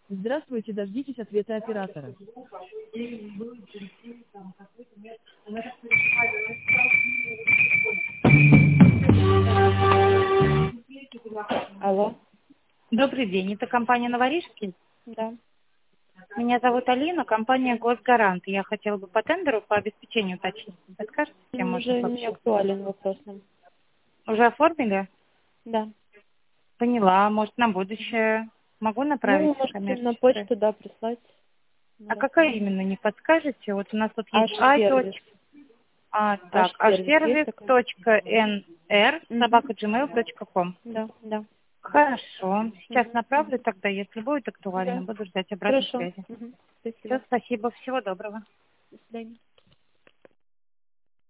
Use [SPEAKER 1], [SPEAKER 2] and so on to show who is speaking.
[SPEAKER 1] Здравствуйте, дождитесь ответа оператора. Алло,
[SPEAKER 2] Добрый день, это компания «Новорижский».
[SPEAKER 1] да.
[SPEAKER 2] Меня зовут Алина, компания «Госгарант». Я хотела бы по тендеру по обеспечению уточнить. Подскажете, с кем можно
[SPEAKER 1] Уже не
[SPEAKER 2] пообщаться?
[SPEAKER 1] актуален вопрос нам.
[SPEAKER 2] Уже оформили?
[SPEAKER 1] Да.
[SPEAKER 2] Поняла. Может, на будущее могу
[SPEAKER 1] Ну,
[SPEAKER 2] направить
[SPEAKER 1] вы можете на
[SPEAKER 2] коммерческое?
[SPEAKER 1] почту, да, прислать на
[SPEAKER 2] А какая
[SPEAKER 1] рассмотрение.
[SPEAKER 2] именно, не подскажете? Вот у нас тут есть
[SPEAKER 1] Аш-сервис. Аш-сервис есть такой?
[SPEAKER 2] аш-сервис.nr
[SPEAKER 1] Угу.
[SPEAKER 2] @gmail.com.
[SPEAKER 1] Да, да.
[SPEAKER 2] Хорошо. Сейчас
[SPEAKER 1] Угу.
[SPEAKER 2] направлю тогда, если будет актуально.
[SPEAKER 1] Да.
[SPEAKER 2] Буду ждать обратной
[SPEAKER 1] Хорошо.
[SPEAKER 2] связи.
[SPEAKER 1] Угу.
[SPEAKER 2] Все,
[SPEAKER 1] Спасибо.
[SPEAKER 2] спасибо. Всего доброго.
[SPEAKER 1] До свидания.